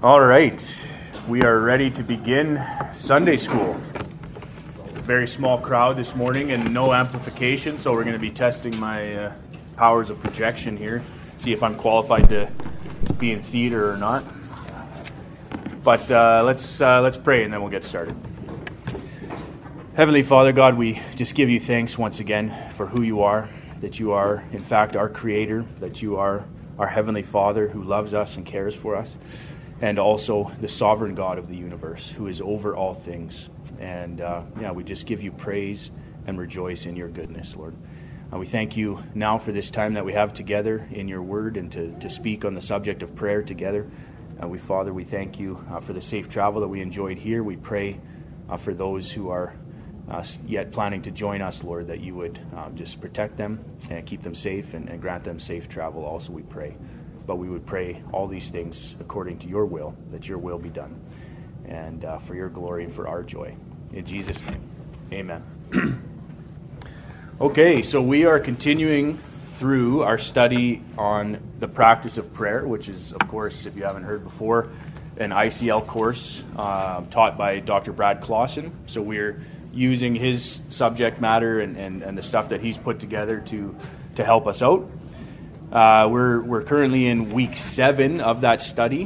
All right, we are ready to begin Sunday school. Very small crowd this morning and no amplification, so we're going to be testing my powers of projection here, see if I'm qualified to be in theater or not. But let's pray and then we'll get started. Heavenly Father God, we just give you thanks once again for who you are, that you are in fact our Creator, that you are our Heavenly Father who loves us and cares for us, and also the sovereign God of the universe who is over all things. And we just give you praise and rejoice in your goodness, Lord. We thank you now for this time that we have together in your word and to speak on the subject of prayer together. Father, we thank you for the safe travel that we enjoyed here. We pray for those who are yet planning to join us, Lord, that you would just protect them and keep them safe and grant them safe travel also, we pray. But we would pray all these things according to your will, that your will be done, and for your glory and for our joy. In Jesus' name, amen. Okay, so we are continuing through our study on the practice of prayer, which is, of course, if you haven't heard before, an ICL course taught by Dr. Brad Clausen. So we're using his subject matter and the stuff that he's put together to help us out. We're currently in week 7 of that study,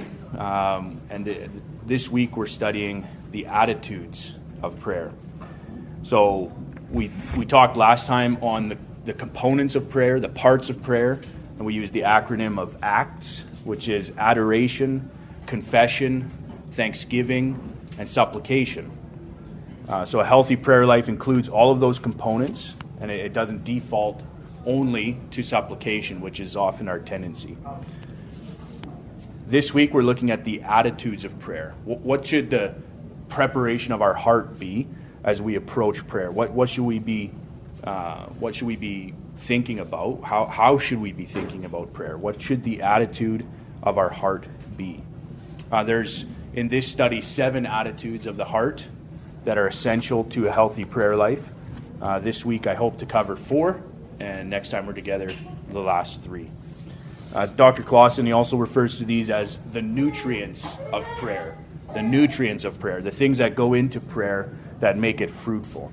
this week we're studying the attitudes of prayer. So we talked last time on the components of prayer, the parts of prayer, and we used the acronym of ACTS, which is adoration, confession, thanksgiving, and supplication. So a healthy prayer life includes all of those components, and it doesn't default only to supplication, which is often our tendency. This week we're looking at the attitudes of prayer. What should the preparation of our heart be as we approach prayer? What should we be thinking about? How should we be thinking about prayer? What should the attitude of our heart be? There's in this study 7 attitudes of the heart that are essential to a healthy prayer life. This week I hope to cover 4. And next time we're together, the last 3. Dr. Clausen, he also refers to these as the nutrients of prayer. The nutrients of prayer, the things that go into prayer that make it fruitful.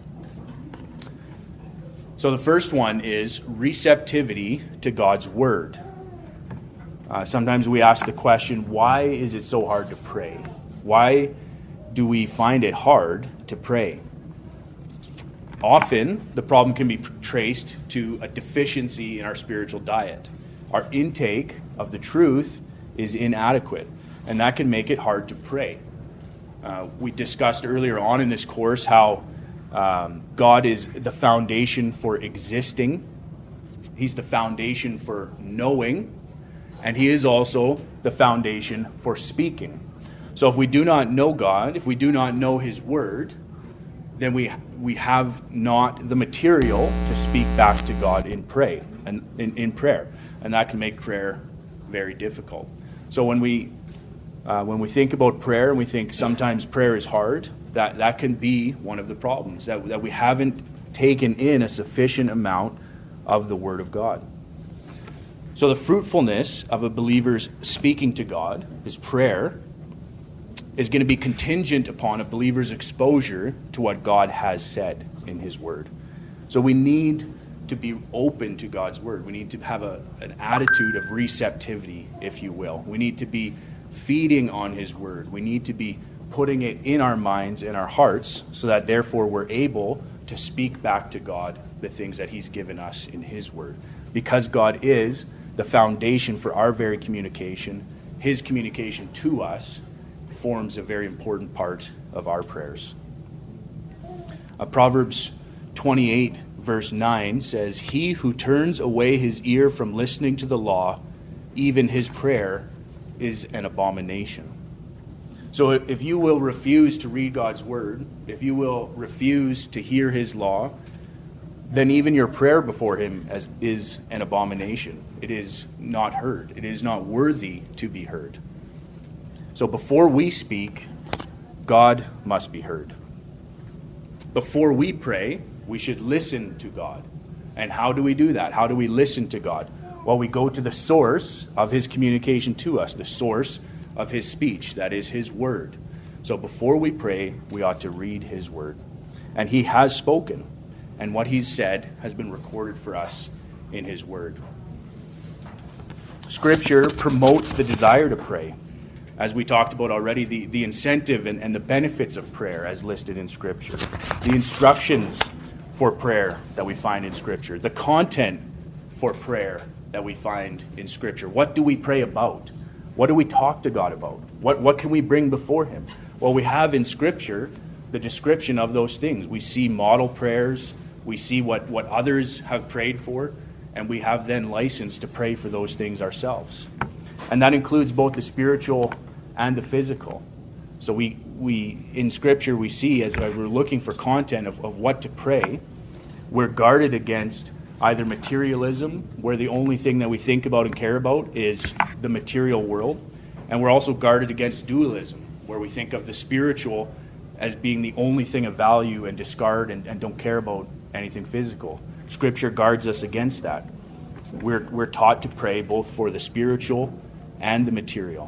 So the first one is receptivity to God's word. Sometimes we ask the question, why is it so hard to pray? Why do we find it hard to pray? Often, the problem can be traced to a deficiency in our spiritual diet. Our intake of the truth is inadequate, and that can make it hard to pray. We discussed earlier on in this course how God is the foundation for existing. He's the foundation for knowing, and he is also the foundation for speaking. So if we do not know God, if we do not know his word, then we have not the material to speak back to God in prayer, and that can make prayer very difficult. So when we think about prayer and we think sometimes prayer is hard, that can be one of the problems, that we haven't taken in a sufficient amount of the Word of God. So the fruitfulness of a believer's speaking to God, his prayer, is going to be contingent upon a believer's exposure to what God has said in his word. So we need to be open to God's word. We need to have an attitude of receptivity, if you will. We need to be feeding on his word. We need to be putting it in our minds and our hearts so that therefore we're able to speak back to God the things that he's given us in his word. Because God is the foundation for our very communication, his communication to us forms a very important part of our prayers. Proverbs 28 verse 9 says, "He who turns away his ear from listening to the law, even his prayer is an abomination." So if you will refuse to read God's word, if you will refuse to hear his law, then even your prayer before him is an abomination. It is not heard. It is not worthy to be heard. So before we speak, God must be heard. Before we pray, we should listen to God. And how do we do that? How do we listen to God? Well, we go to the source of his communication to us, the source of his speech, that is his word. So before we pray, we ought to read his word. And he has spoken, and what he's said has been recorded for us in his word. Scripture promotes the desire to pray. As we talked about already, the incentive and the benefits of prayer as listed in Scripture. The instructions for prayer that we find in Scripture. The content for prayer that we find in Scripture. What do we pray about? What do we talk to God about? What can we bring before him? Well, we have in Scripture the description of those things. We see model prayers. We see what others have prayed for. And we have then license to pray for those things ourselves. And that includes both the spiritual and the physical. So we in Scripture, we see as we're looking for content of what to pray, we're guarded against either materialism, where the only thing that we think about and care about is the material world. And we're also guarded against dualism, where we think of the spiritual as being the only thing of value and discard and don't care about anything physical. Scripture guards us against that. We're taught to pray both for the spiritual and the material.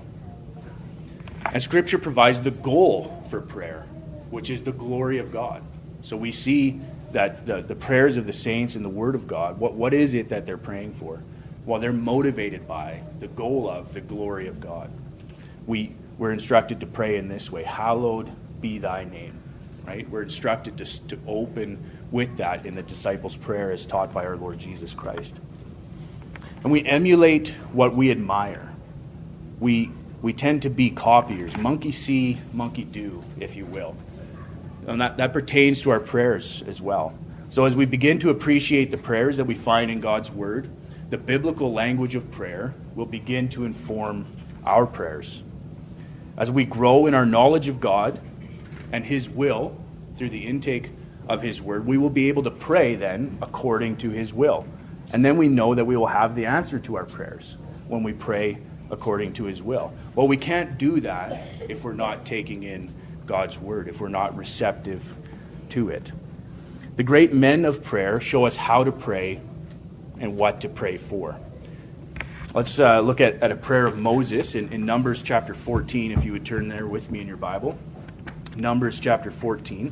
And Scripture provides the goal for prayer, which is the glory of God. So we see that the prayers of the saints in the Word of God, what is it that they're praying for? Well, they're motivated by the goal of the glory of God. We're instructed to pray in this way, hallowed be thy name, right? We're instructed to open with that in the disciples' prayer as taught by our Lord Jesus Christ. And we emulate what we admire. We tend to be copiers, monkey see, monkey do, if you will. And that pertains to our prayers as well. So as we begin to appreciate the prayers that we find in God's Word, the biblical language of prayer will begin to inform our prayers. As we grow in our knowledge of God and his will through the intake of his word, we will be able to pray then according to his will. And then we know that we will have the answer to our prayers when we pray according to his will. Well, we can't do that if we're not taking in God's word, if we're not receptive to it. The great men of prayer show us how to pray and what to pray for. Let's look at a prayer of Moses in Numbers chapter 14, if you would turn there with me in your Bible. Numbers chapter 14,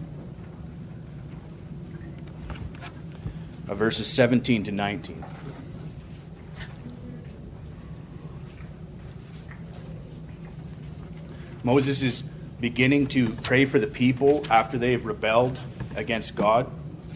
verses 17 to 19. Moses is beginning to pray for the people after they have rebelled against God.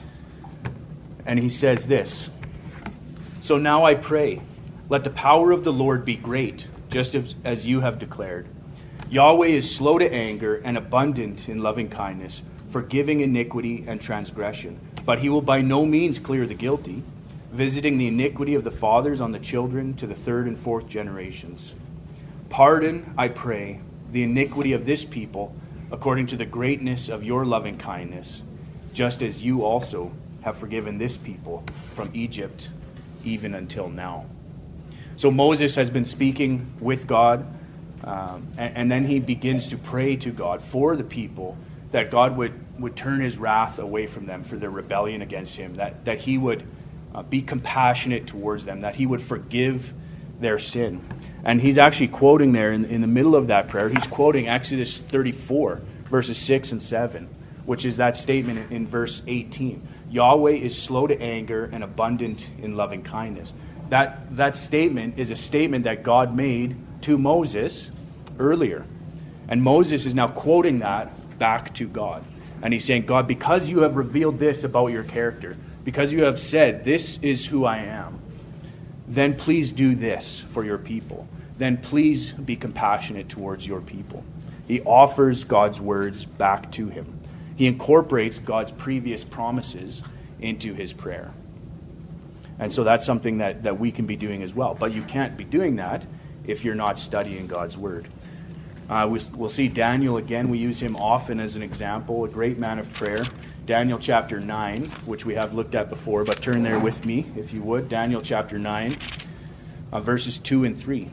And he says this, "So now I pray, let the power of the Lord be great, just as you have declared. Yahweh is slow to anger and abundant in loving kindness, forgiving iniquity and transgression. But he will by no means clear the guilty, visiting the iniquity of the fathers on the children to the third and fourth generations. Pardon, I pray, the iniquity of this people according to the greatness of your loving kindness, just as you also have forgiven this people from Egypt even until now." So Moses has been speaking with God, and then he begins to pray to God for the people, that God would turn his wrath away from them for their rebellion against him, that he would be compassionate towards them, that he would forgive their sin. And he's actually quoting there in the middle of that prayer, he's quoting Exodus 34, verses 6 and 7, which is that statement in verse 18. Yahweh is slow to anger and abundant in loving kindness. That statement is a statement that God made to Moses earlier. And Moses is now quoting that back to God. And he's saying, God, because you have revealed this about your character, because you have said, this is who I am, then please do this for your people. Then please be compassionate towards your people. He offers God's words back to him. He incorporates God's previous promises into his prayer. And so that's something that we can be doing as well. But you can't be doing that if you're not studying God's word. We'll see Daniel again. We use him often as an example, a great man of prayer. Daniel chapter 9, which we have looked at before, but turn there with me, if you would. Daniel chapter 9, verses 2 and 3.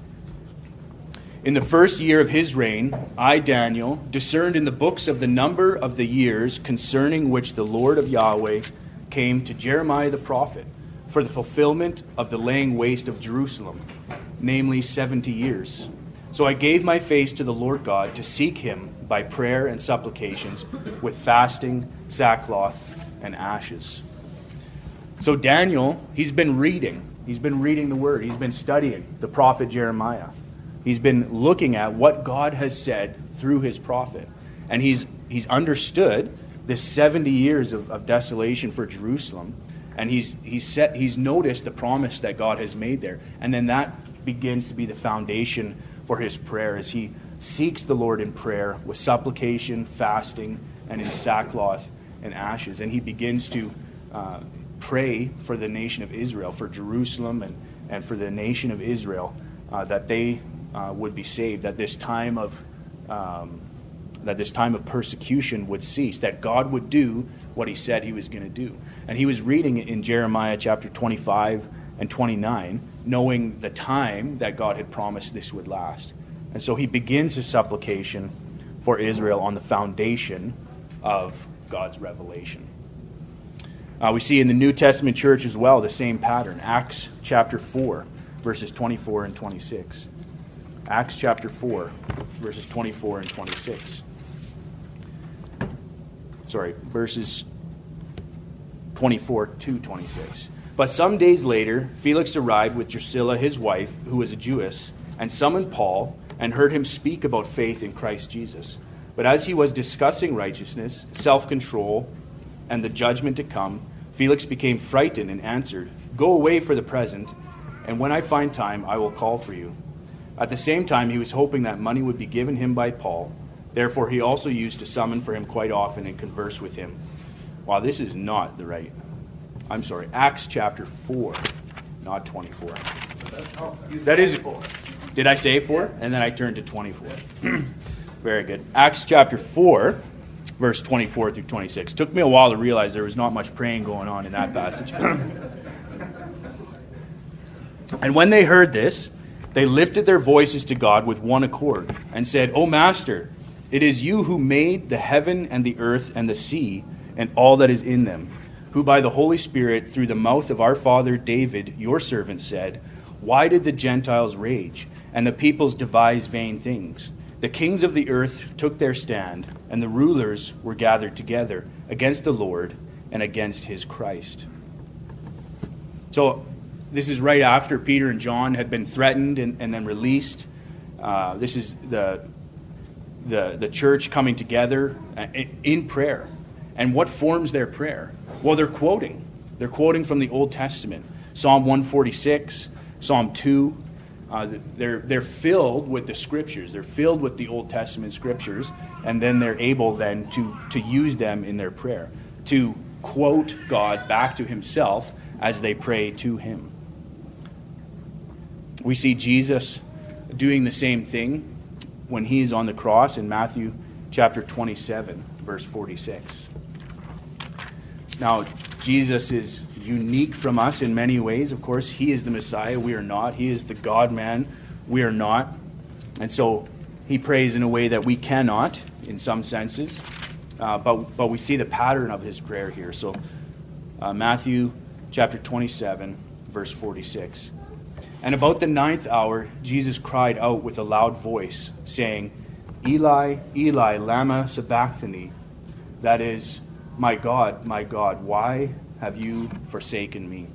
"In the first year of his reign, I, Daniel, discerned in the books of the number of the years concerning which the Lord of Yahweh came to Jeremiah the prophet, for the fulfillment of the laying waste of Jerusalem, namely 70 years. So I gave my face to the Lord God to seek him by prayer and supplications with fasting, sackcloth, and ashes. So Daniel, he's been reading. He's been reading the word. He's been studying the prophet Jeremiah. He's been looking at what God has said through his prophet. And he's understood this 70 years of desolation for Jerusalem. And he's noticed the promise that God has made there. And then that begins to be the foundation for his prayer as he seeks the Lord in prayer with supplication, fasting, and in sackcloth and ashes. And he begins to pray for the nation of Israel, for Jerusalem and for the nation of Israel, that they would be saved, that this time of persecution would cease, that God would do what he said he was going to do. And he was reading in Jeremiah chapter 25 and 29, knowing the time that God had promised this would last. And so he begins his supplication for Israel on the foundation of God's revelation. We see in the New Testament church as well the same pattern. Acts chapter 4, verses 24 and 26. Acts chapter 4, verses 24 and 26. Verses 24 to 26. But some days later, Felix arrived with Drusilla, his wife, who was a Jewess, and summoned Paul and heard him speak about faith in Christ Jesus. But as he was discussing righteousness, self-control, and the judgment to come, Felix became frightened and answered, "Go away for the present, and when I find time, I will call for you." At the same time, he was hoping that money would be given him by Paul. Therefore, he also used to summon for him quite often and converse with him. Wow, this is not the right... Acts chapter 4, not 24. That is... Did I say 4? And then I turned to 24. Very good. Acts chapter 4, verse 24 through 26. Took me a while to realize there was not much praying going on in that passage. And when they heard this, they lifted their voices to God with one accord and said, "O Master, it is you who made the heaven and the earth and the sea and all that is in them, who by the Holy Spirit through the mouth of our father David, your servant, said, 'Why did the Gentiles rage and the peoples devise vain things? The kings of the earth took their stand, and the rulers were gathered together against the Lord and against his Christ.'" So this is right after Peter and John had been threatened and then released. This is the church coming together in prayer. And what forms their prayer? Well, they're quoting. They're quoting from the Old Testament. Psalm 146, Psalm 2. They're filled with the Scriptures. They're filled with the Old Testament Scriptures. And then they're able then to use them in their prayer, to quote God back to himself as they pray to him. We see Jesus doing the same thing when he's on the cross in Matthew chapter 27, verse 46. Now, Jesus is unique from us in many ways. Of course, he is the Messiah. We are not. He is the God-man. We are not. And so he prays in a way that we cannot, in some senses. But we see the pattern of his prayer here. So Matthew chapter 27, verse 46. "And about the 9th hour, Jesus cried out with a loud voice, saying, 'Eli, Eli, lama sabachthani?' That is, my God, why have you forsaken me?"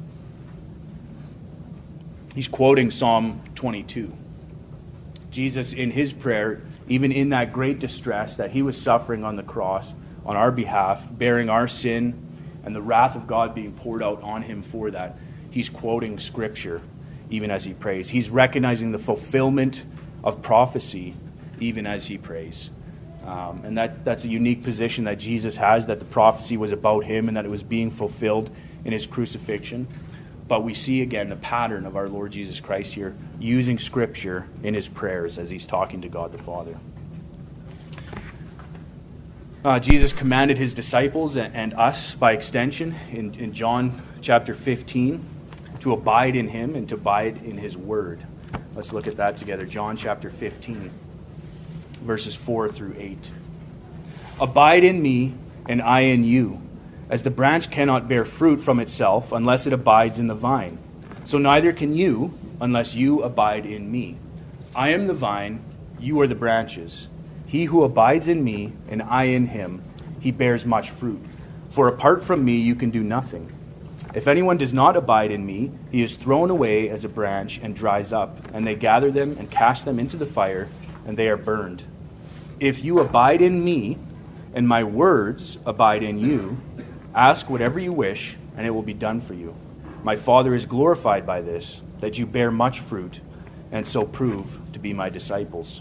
He's quoting Psalm 22. Jesus, in his prayer, even in that great distress that he was suffering on the cross on our behalf, bearing our sin and the wrath of God being poured out on him for that, he's quoting Scripture even as he prays. He's recognizing the fulfillment of prophecy even as he prays. And that's a unique position that Jesus has, that the prophecy was about him and that it was being fulfilled in his crucifixion. But we see again the pattern of our Lord Jesus Christ here, using Scripture in his prayers as he's talking to God the Father. Jesus commanded his disciples and us by extension in John chapter 15 to abide in him and to abide in his word. Let's look at that together. John chapter 15, verses 4 through 8. "Abide in me, and I in you. As the branch cannot bear fruit from itself unless it abides in the vine, so neither can you unless you abide in me. I am the vine, you are the branches. He who abides in me, and I in him, he bears much fruit. For apart from me you can do nothing. If anyone does not abide in me, he is thrown away as a branch and dries up, and they gather them and cast them into the fire, and they are burned. If you abide in me, and my words abide in you, ask whatever you wish, and it will be done for you. My Father is glorified by this, that you bear much fruit, and so prove to be my disciples.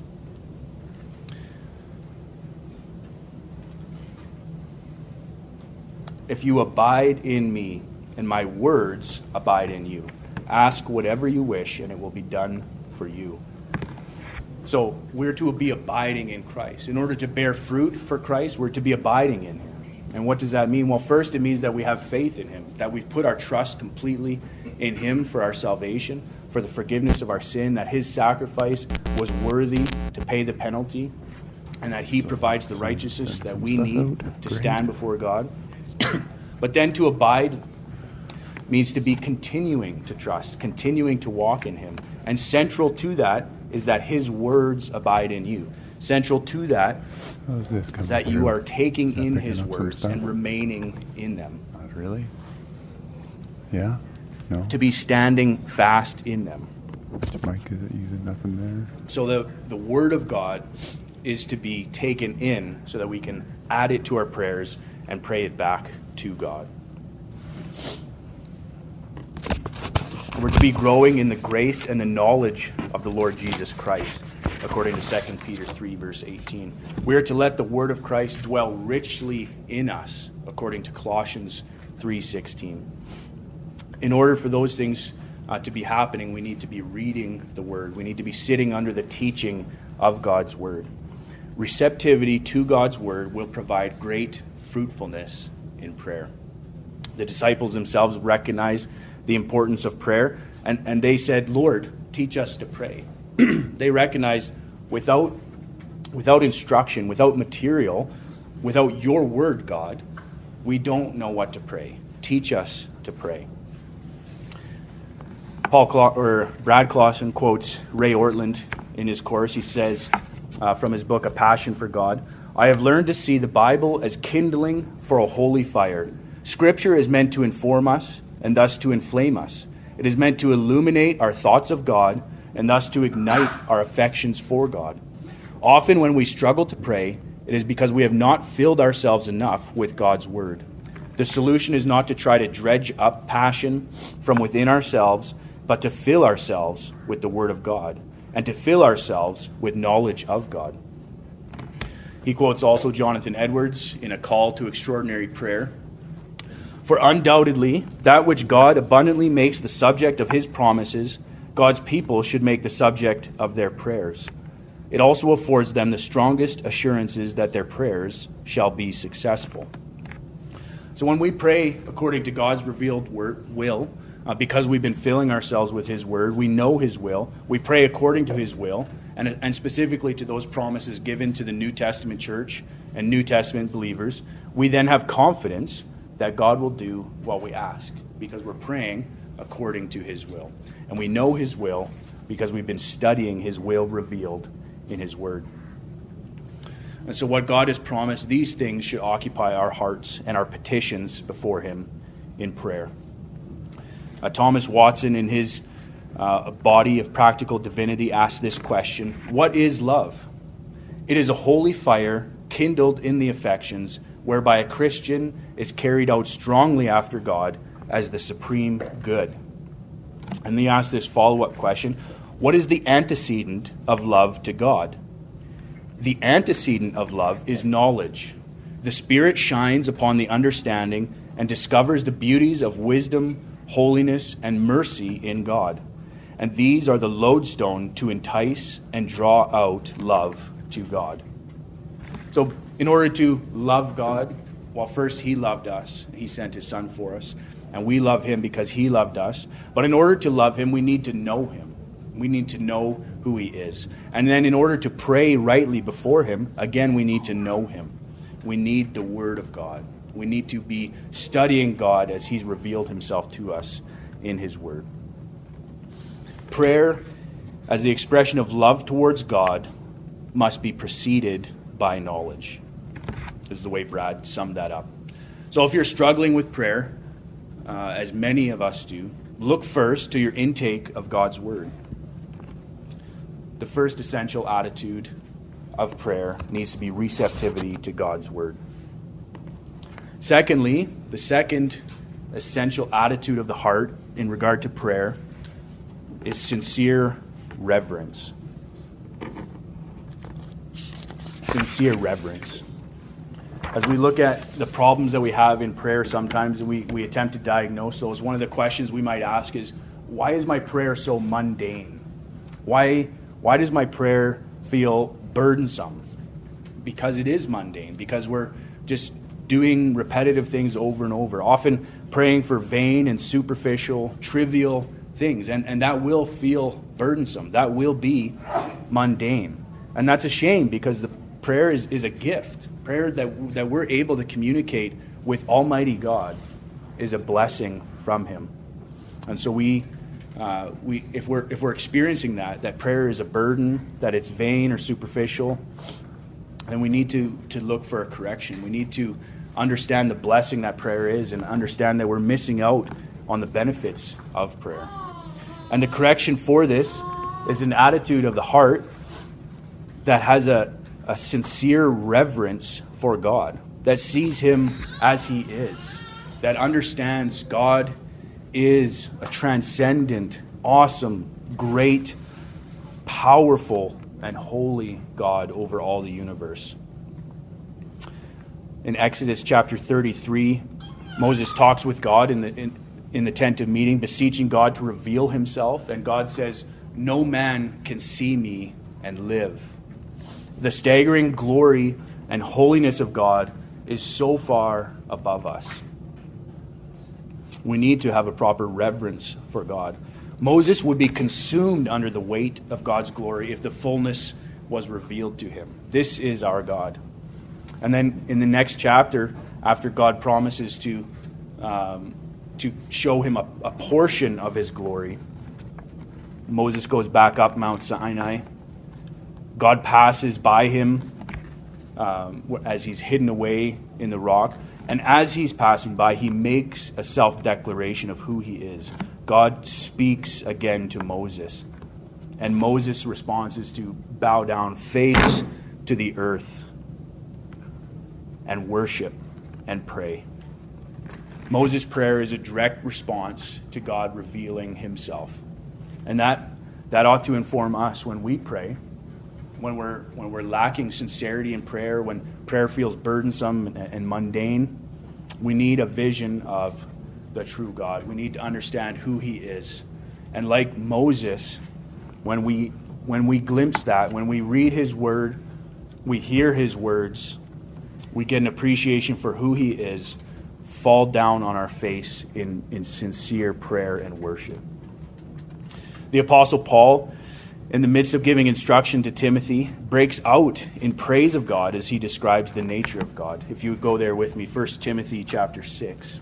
If you abide in me, and my words abide in you, ask whatever you wish, and it will be done for you. So we're to be abiding in Christ. In order to bear fruit for Christ, we're to be abiding in him. And what does that mean? Well, first, it means that we have faith in him, that we've put our trust completely in him for our salvation, for the forgiveness of our sin, that his sacrifice was worthy to pay the penalty, and that he provides the righteousness that we need to stand before God. But then to abide means to be continuing to trust, continuing to walk in him. And central to that is that his words abide in you. Central to that is that you are taking in his words and remaining in them. Not really? Yeah? No? To be standing fast in them. Which mic is it using? Nothing there? So the word of God is to be taken in so that we can add it to our prayers and pray it back to God. We're to be growing in the grace and the knowledge of the Lord Jesus Christ, according to 2 Peter 3, verse 18. We are to let the word of Christ dwell richly in us, according to Colossians 3:16. In order for those things to be happening, we need to be reading the word. We need to be sitting under the teaching of God's word. Receptivity to God's word will provide great fruitfulness in prayer. The disciples themselves recognized the importance of prayer, and they said, Lord, teach us to pray. They recognized without instruction, without material, without your word, God, we don't know what to pray. Teach us to pray. Brad Clausen quotes Ray Ortland in his course. He says from his book, A Passion for God, I have learned to see the Bible as kindling for a holy fire. Scripture is meant to inform us and thus to inflame us. It is meant to illuminate our thoughts of God and thus to ignite our affections for God. Often when we struggle to pray, it is because we have not filled ourselves enough with God's word. The solution is not to try to dredge up passion from within ourselves, but to fill ourselves with the word of God and to fill ourselves with knowledge of God. He quotes also Jonathan Edwards in A Call to Extraordinary Prayer. For undoubtedly, that which God abundantly makes the subject of his promises, God's people should make the subject of their prayers. It also affords them the strongest assurances that their prayers shall be successful. So when we pray according to God's revealed will, because we've been filling ourselves with his word, we know his will, we pray according to his will, and specifically to those promises given to the New Testament church and New Testament believers, we then have confidence that God will do what we ask because we're praying according to his will. And we know his will because we've been studying his will revealed in his word. And so what God has promised, these things should occupy our hearts and our petitions before him in prayer. Thomas Watson, in his Body of Practical Divinity, asked this question: what is love? It is a holy fire kindled in the affections, whereby a Christian is carried out strongly after God as the supreme good. And he asked this follow-up question: what is the antecedent of love to God? The antecedent of love is knowledge. The Spirit shines upon the understanding and discovers the beauties of wisdom, holiness, and mercy in God. And these are the lodestone to entice and draw out love to God. So in order to love God, well, first he loved us. He sent his son for us. And we love him because he loved us. But in order to love him, we need to know him. We need to know who he is. And then in order to pray rightly before him, again, we need to know him. We need the word of God. We need to be studying God as he's revealed himself to us in his word. Prayer as the expression of love towards God must be preceded by knowledge. This is the way Brad summed that up. So if you're struggling with prayer, as many of us do, look first to your intake of God's Word. The first essential attitude of prayer needs to be receptivity to God's Word. Secondly, the second essential attitude of the heart in regard to prayer is sincere reverence. Sincere reverence. As we look at the problems that we have in prayer sometimes, we attempt to diagnose those. One of the questions we might ask is, why is my prayer so mundane? Why does my prayer feel burdensome? Because it is mundane. Because we're just doing repetitive things over and over. Often praying for vain and superficial, trivial things. And that will feel burdensome. That will be mundane. And that's a shame, because the prayer is a gift. Prayer that we're able to communicate with Almighty God is a blessing from Him. And so if we're experiencing that prayer is a burden, that it's vain or superficial, then we need to look for a correction. We need to understand the blessing that prayer is and understand that we're missing out on the benefits of prayer. And the correction for this is an attitude of the heart that has a sincere reverence for God, that sees Him as He is, that understands God is a transcendent, awesome, great, powerful, and holy God over all the universe. In Exodus chapter 33, Moses talks with God in the tent of meeting, beseeching God to reveal Himself, and God says, "No man can see me and live." The staggering glory and holiness of God is so far above us. We need to have a proper reverence for God. Moses would be consumed under the weight of God's glory if the fullness was revealed to him. This is our God. And then in the next chapter, after God promises to show him a portion of His glory, Moses goes back up Mount Sinai. God passes by him as he's hidden away in the rock. And as he's passing by, he makes a self-declaration of who he is. God speaks again to Moses. And Moses' response is to bow down face to the earth and worship and pray. Moses' prayer is a direct response to God revealing Himself. And that ought to inform us when we pray. When we're lacking sincerity in prayer, when prayer feels burdensome and mundane, we need a vision of the true God. We need to understand who He is. And like Moses, when we glimpse that, when we read His Word, we hear His words, we get an appreciation for who He is, fall down on our face in sincere prayer and worship. The Apostle Paul, in the midst of giving instruction to Timothy, breaks out in praise of God as he describes the nature of God. If you would go there with me, 1 Timothy chapter 6.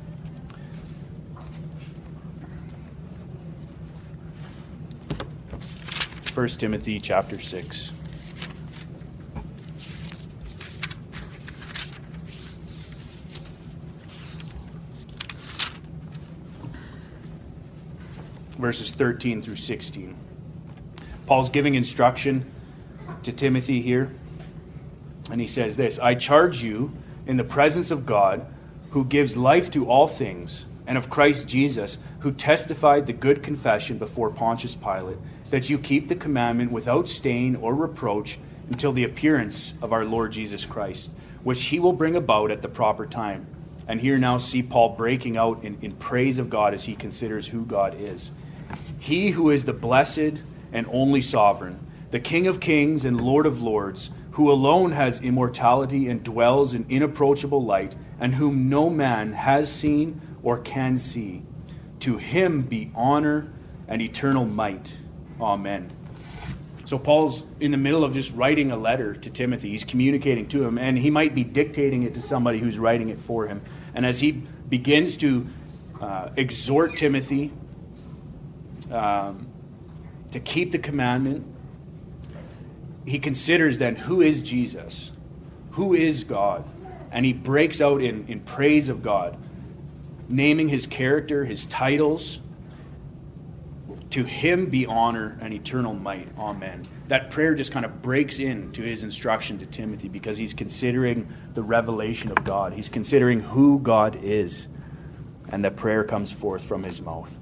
1 Timothy chapter 6. Verses 13 through 16. Paul's giving instruction to Timothy here, and he says this: I charge you in the presence of God, who gives life to all things, and of Christ Jesus, who testified the good confession before Pontius Pilate, that you keep the commandment without stain or reproach until the appearance of our Lord Jesus Christ, which He will bring about at the proper time. And here now see Paul breaking out in praise of God as he considers who God is. He who is the blessed and only sovereign, the King of kings and Lord of lords, who alone has immortality and dwells in inapproachable light, and whom no man has seen or can see. To Him be honor and eternal might. Amen. So Paul's in the middle of just writing a letter to Timothy. He's communicating to him, and he might be dictating it to somebody who's writing it for him. And as he begins to exhort Timothy, to keep the commandment. He considers then, who is Jesus? Who is God? And he breaks out in praise of God, naming his character, his titles. To him be honor and eternal might. Amen. That prayer just kind of breaks into his instruction to Timothy because he's considering the revelation of God. He's considering who God is. And the prayer comes forth from his mouth.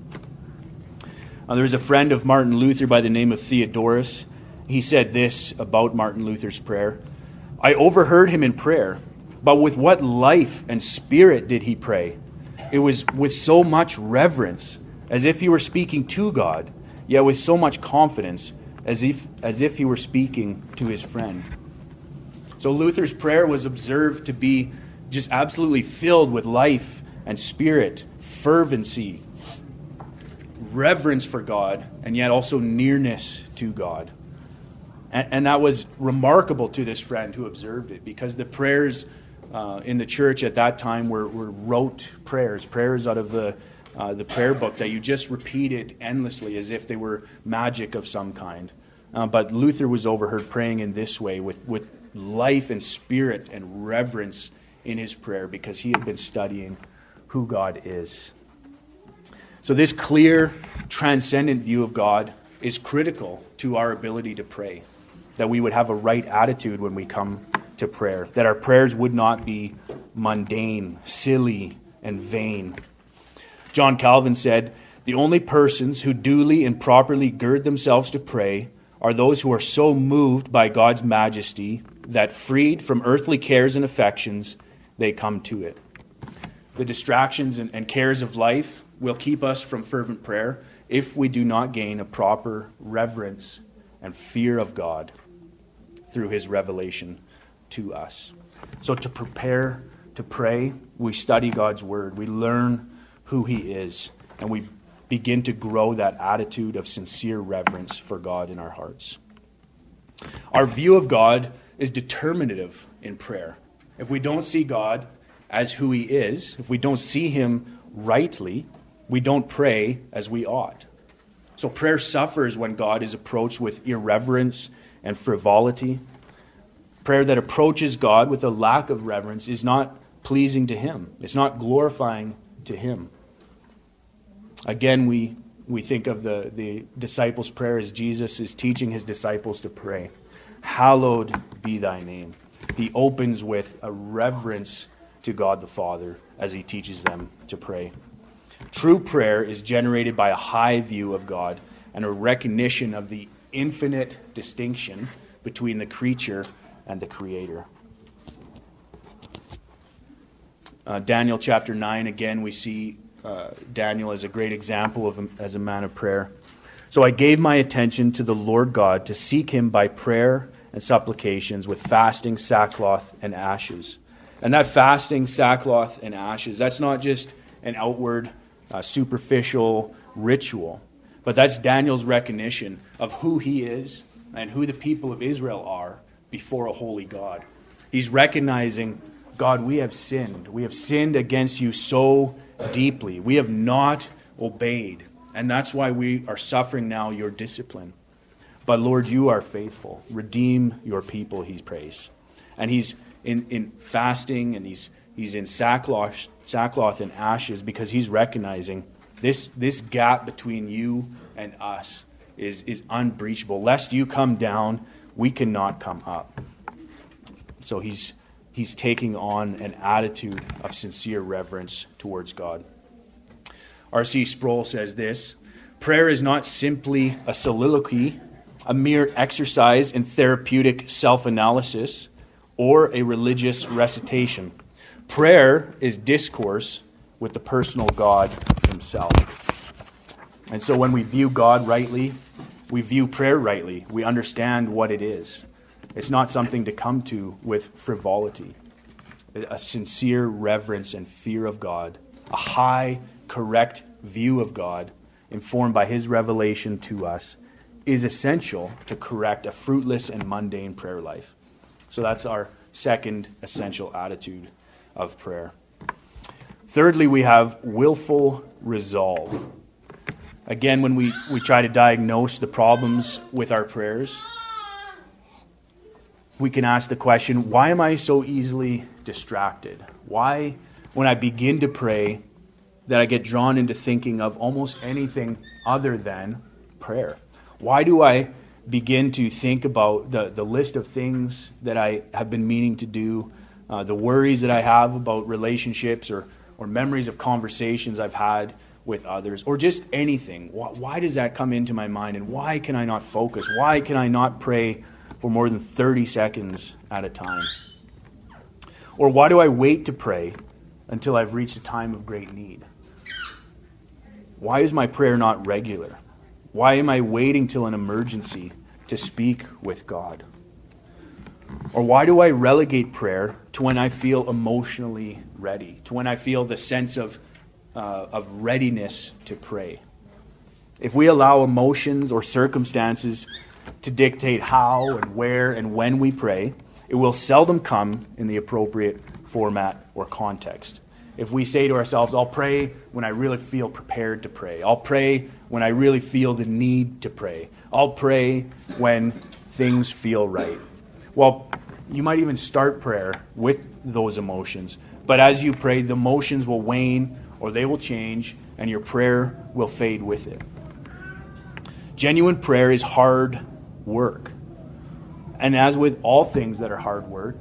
There was a friend of Martin Luther by the name of Theodorus. He said this about Martin Luther's prayer. I overheard him in prayer, but with what life and spirit did he pray? It was with so much reverence, as if he were speaking to God, yet with so much confidence, as if he were speaking to his friend. So Luther's prayer was observed to be just absolutely filled with life and spirit, fervency, reverence for God, and yet also nearness to God. And that was remarkable to this friend who observed it, because the prayers in the church at that time were rote prayers out of the prayer book that you just repeated endlessly as if they were magic of some kind. But Luther was overheard praying in this way with life and spirit and reverence in his prayer because he had been studying who God is. So this clear, transcendent view of God is critical to our ability to pray, that we would have a right attitude when we come to prayer, that our prayers would not be mundane, silly, and vain. John Calvin said, the only persons who duly and properly gird themselves to pray are those who are so moved by God's majesty that, freed from earthly cares and affections, they come to it. The distractions and cares of life will keep us from fervent prayer if we do not gain a proper reverence and fear of God through his revelation to us. So to prepare to pray, we study God's word. We learn who he is, and we begin to grow that attitude of sincere reverence for God in our hearts. Our view of God is determinative in prayer. If we don't see God as who he is, if we don't see him rightly, we don't pray as we ought. So prayer suffers when God is approached with irreverence and frivolity. Prayer that approaches God with a lack of reverence is not pleasing to him. It's not glorifying to him. Again, we think of the disciples' prayer as Jesus is teaching his disciples to pray. Hallowed be thy name. He opens with a reverence to God the Father as he teaches them to pray. True prayer is generated by a high view of God and a recognition of the infinite distinction between the creature and the Creator. Daniel chapter 9, again, we see Daniel as a great example as a man of prayer. So I gave my attention to the Lord God to seek him by prayer and supplications with fasting, sackcloth, and ashes. And that fasting, sackcloth, and ashes, that's not just an outward, superficial ritual, but that's Daniel's recognition of who he is and who the people of Israel are before a holy God. He's recognizing, God, we have sinned. We have sinned against you so deeply. We have not obeyed. And that's why we are suffering now your discipline. But Lord, you are faithful. Redeem your people, he prays. And he's in fasting, and he's in sackcloth and ashes, because he's recognizing this gap between you and us is unbreachable. Lest you come down, we cannot come up. So he's taking on an attitude of sincere reverence towards God. R.C. Sproul says this: prayer is not simply a soliloquy, a mere exercise in therapeutic self-analysis, or a religious recitation. Prayer is discourse with the personal God himself. And so when we view God rightly, we view prayer rightly. We understand what it is. It's not something to come to with frivolity. A sincere reverence and fear of God, a high, correct view of God, informed by his revelation to us, is essential to correct a fruitless and mundane prayer life. So that's our second essential attitude of prayer. Thirdly, we have willful resolve. Again, when we try to diagnose the problems with our prayers, we can ask the question, why am I so easily distracted? Why, when I begin to pray, that I get drawn into thinking of almost anything other than prayer? Why do I begin to think about the list of things that I have been meaning to do, the worries that I have about relationships or memories of conversations I've had with others, or just anything? Why does that come into my mind, and why can I not focus? Why can I not pray for more than 30 seconds at a time? Or why do I wait to pray until I've reached a time of great need? Why is my prayer not regular? Why am I waiting till an emergency to speak with God? Or why do I relegate prayer to when I feel emotionally ready, to when I feel the sense of readiness to pray? If we allow emotions or circumstances to dictate how and where and when we pray, it will seldom come in the appropriate format or context. If we say to ourselves, I'll pray when I really feel prepared to pray. I'll pray when I really feel the need to pray. I'll pray when things feel right. Well, you might even start prayer with those emotions, but as you pray, the emotions will wane or they will change, and your prayer will fade with it. Genuine prayer is hard work. And as with all things that are hard work,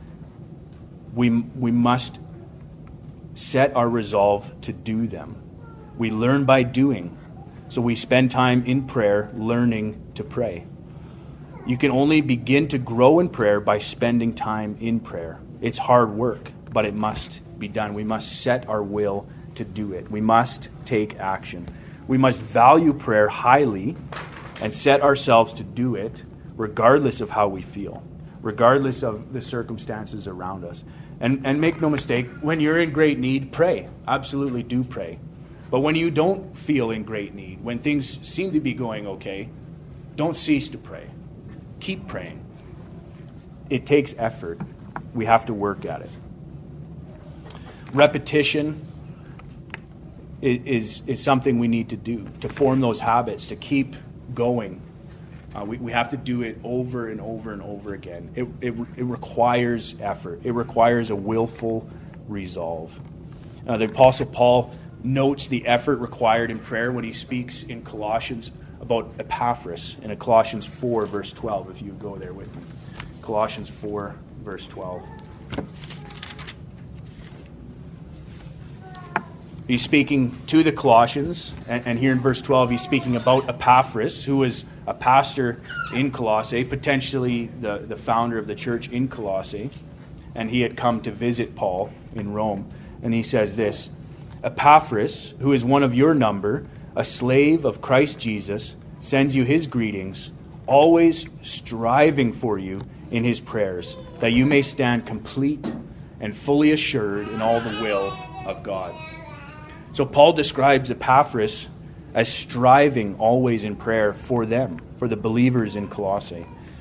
we must set our resolve to do them. We learn by doing. So we spend time in prayer learning to pray. You can only begin to grow in prayer by spending time in prayer. It's hard work, but it must be done. We must set our will to do it. We must take action. We must value prayer highly and set ourselves to do it regardless of how we feel, regardless of the circumstances around us. And make no mistake, when you're in great need, pray. Absolutely do pray. But when you don't feel in great need, when things seem to be going okay, don't cease to pray. Keep praying. It takes effort. We have to work at it. Repetition is something we need to do to form those habits, to keep going. We have to do it over and over and over again. It requires effort. It requires a willful resolve. The Apostle Paul notes the effort required in prayer when he speaks in Colossians about Epaphras in Colossians 4, verse 12, if you would go there with me. Colossians 4, verse 12. He's speaking to the Colossians, and here in verse 12, he's speaking about Epaphras, who was a pastor in Colossae, potentially the founder of the church in Colossae, and he had come to visit Paul in Rome. And he says this, Epaphras, who is one of your number, a slave of Christ Jesus, sends you his greetings, always striving for you in his prayers, that you may stand complete and fully assured in all the will of God. So Paul describes Epaphras as striving always in prayer for them, for the believers in Colossae.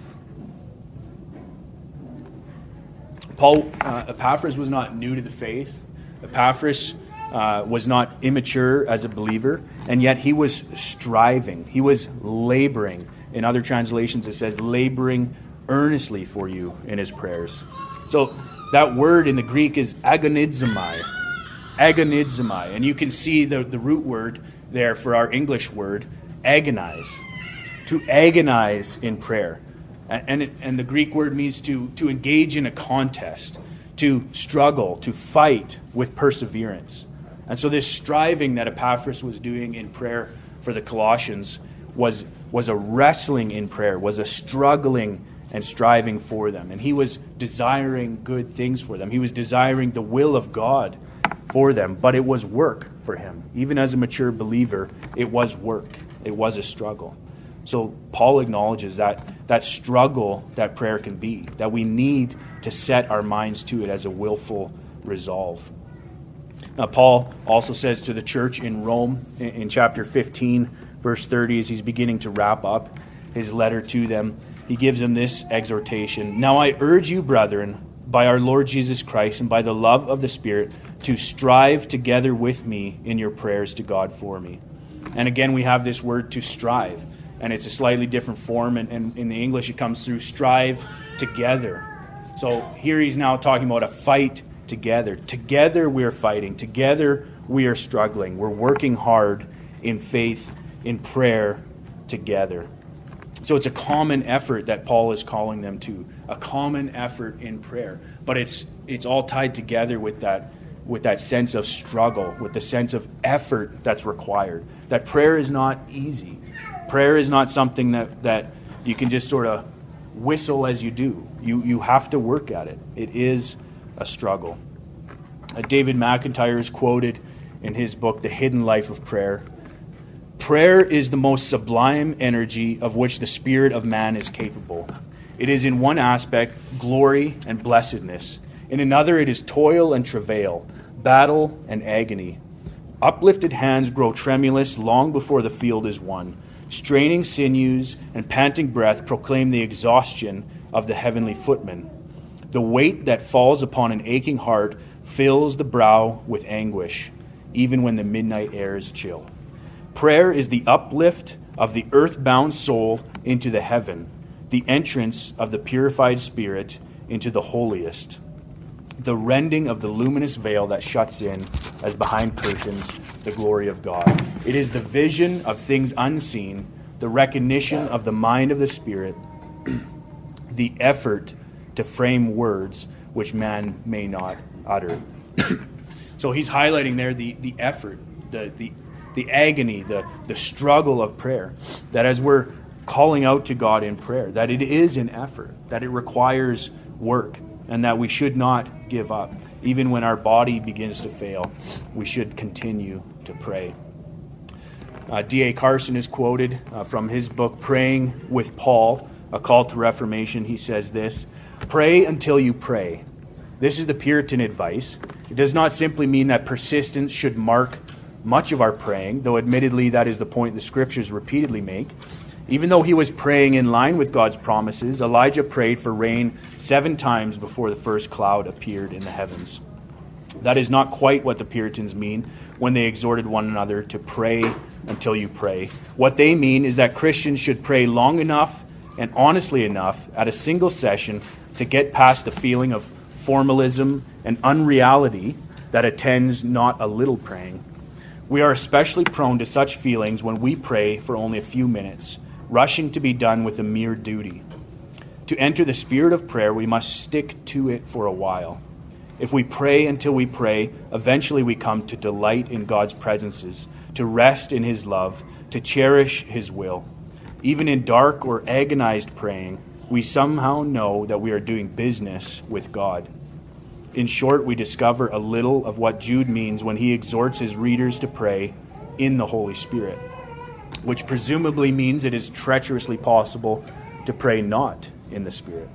Epaphras was not new to the faith. Epaphras was not immature as a believer, and yet he was striving. He was laboring. In other translations, it says laboring earnestly for you in his prayers. So that word in the Greek is agonizomai. Agonizomai. And you can see the root word there for our English word, agonize. To agonize in prayer. And the Greek word means to engage in a contest, to struggle, to fight with perseverance. And so this striving that Epaphras was doing in prayer for the Colossians was a wrestling in prayer, was a struggling and striving for them. And he was desiring good things for them. He was desiring the will of God for them, but it was work for him. Even as a mature believer, it was work. It was a struggle. So Paul acknowledges that struggle that prayer can be, that we need to set our minds to it as a willful resolve. Now, Paul also says to the church in Rome in chapter 15, verse 30, as he's beginning to wrap up his letter to them, he gives them this exhortation. Now I urge you, brethren, by our Lord Jesus Christ and by the love of the Spirit, to strive together with me in your prayers to God for me, And again, we have this word to strive, and it's a slightly different form, and in the English it comes through strive together. So here he's now talking about a fight together. Together we are fighting. Together we are struggling. We're working hard in faith, in prayer, together. So it's a common effort that Paul is calling them to, a common effort in prayer. But it's all tied together with that sense of struggle, with the sense of effort that's required. That prayer is not easy. Prayer is not something that you can just sort of whistle as you do. You have to work at it. It is a struggle. David McIntyre is quoted in his book, The Hidden Life of Prayer. Prayer is the most sublime energy of which the spirit of man is capable. It is in one aspect glory and blessedness. In another it is toil and travail, battle and agony. Uplifted hands grow tremulous long before the field is won. Straining sinews and panting breath proclaim the exhaustion of the heavenly footman. The weight that falls upon an aching heart fills the brow with anguish, even when the midnight air is chill. Prayer is the uplift of the earth-bound soul into the heaven, the entrance of the purified spirit into the holiest, the rending of the luminous veil that shuts in, as behind curtains, the glory of God. It is the vision of things unseen, the recognition of the mind of the Spirit, the effort to frame words which man may not utter. So he's highlighting there the effort, the agony, the struggle of prayer, that as we're calling out to God in prayer, that it is an effort, that it requires work, and that we should not give up. Even when our body begins to fail, we should continue to pray. D.A. Carson is quoted from his book, Praying with Paul, A Call to Reformation. He says this: "Pray until you pray." This is the Puritan advice. It does not simply mean that persistence should mark much of our praying, though admittedly that is the point the Scriptures repeatedly make. Even though he was praying in line with God's promises, Elijah prayed for rain 7 times before the first cloud appeared in the heavens. That is not quite what the Puritans mean when they exhorted one another to pray until you pray. What they mean is that Christians should pray long enough and honestly enough at a single session to get past the feeling of formalism and unreality that attends not a little praying. We are especially prone to such feelings when we pray for only a few minutes, rushing to be done with a mere duty. To enter the spirit of prayer, we must stick to it for a while. If we pray until we pray, eventually we come to delight in God's presences, to rest in His love, to cherish His will. Even in dark or agonized praying, we somehow know that we are doing business with God. In short, we discover a little of what Jude means when he exhorts his readers to pray in the Holy Spirit, which presumably means it is treacherously possible to pray not in the Spirit.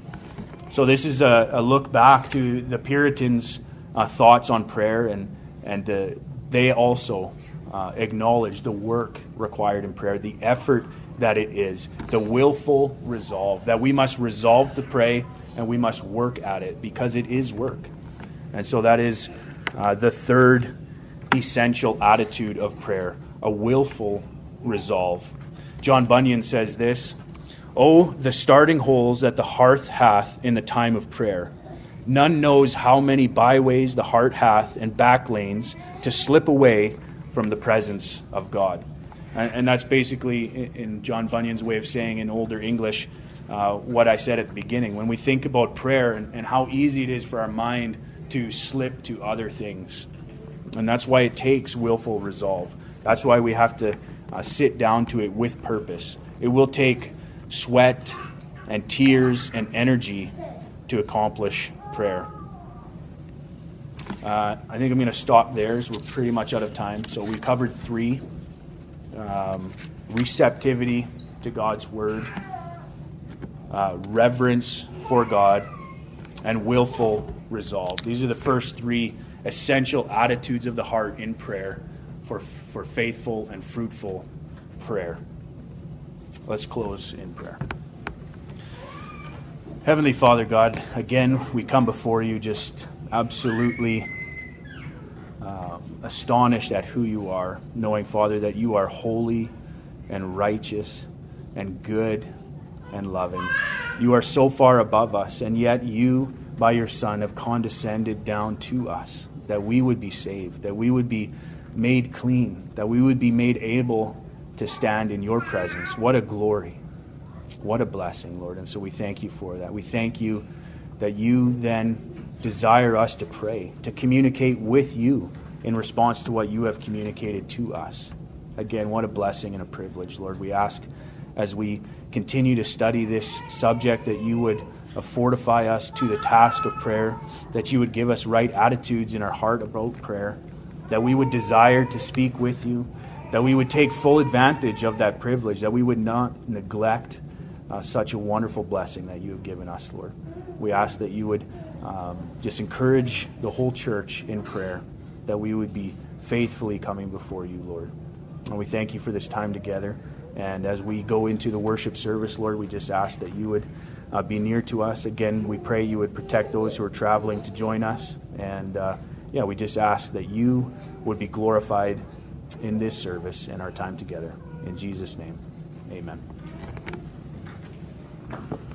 So this is a look back to the Puritans' thoughts on prayer, and they also acknowledge the work required in prayer, the effort that it is, the willful resolve, that we must resolve to pray and we must work at it because it is work. And so that is the third essential attitude of prayer, a willful resolve. John Bunyan says this: "Oh, the starting holes that the hearth hath in the time of prayer. None knows how many byways the heart hath and back lanes to slip away from the presence of God." And that's basically, in John Bunyan's way of saying in older English, what I said at the beginning. When we think about prayer and how easy it is for our mind to slip to other things. And that's why it takes willful resolve. That's why we have to sit down to it with purpose. It will take sweat and tears and energy to accomplish prayer. I think I'm going to stop there, as we're pretty much out of time. So we covered 3. Receptivity to God's word, reverence for God, and willful resolve. These are the first 3 essential attitudes of the heart in prayer for faithful and fruitful prayer. Let's close in prayer. Heavenly Father God, again, we come before you just absolutely astonished at who you are, knowing, Father, that you are holy and righteous and good and loving. You are so far above us, and yet you, by your Son, have condescended down to us, that we would be saved, that we would be made clean, that we would be made able to stand in your presence. What a glory. What a blessing, Lord. And so we thank you for that. We thank you that you then desire us to pray, to communicate with you in response to what you have communicated to us. Again, what a blessing and a privilege, Lord. We ask as we continue to study this subject that you would fortify us to the task of prayer, that you would give us right attitudes in our heart about prayer, that we would desire to speak with you, that we would take full advantage of that privilege, that we would not neglect such a wonderful blessing that you have given us, Lord. We ask that you would just encourage the whole church in prayer, that we would be faithfully coming before you, Lord. And we thank you for this time together. And as we go into the worship service, Lord, we just ask that you would be near to us. Again, we pray you would protect those who are traveling to join us. And we just ask that you would be glorified in this service and our time together. In Jesus' name, amen.